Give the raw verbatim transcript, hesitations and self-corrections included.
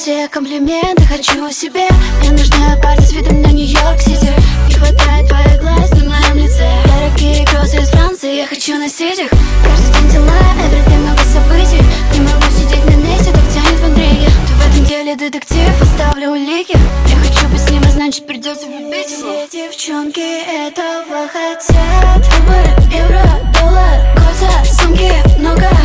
все комплименты хочу себе. Мне нужна парня с видом на Нью-Йорк-Сити. Не хватает твоих глаз на моем лице. Дорогие кроссы из Франции, я хочу носить их. Каждый день дела, everyday много событий. Не могу сидеть на месте, так тянет в интриге. Ты в этом деле детектив, оставлю улики. Я хочу быть с ним, а значит придется влюбить. Все девчонки этого хотят. Выборы, евро, доллар, кольца, сумки, много.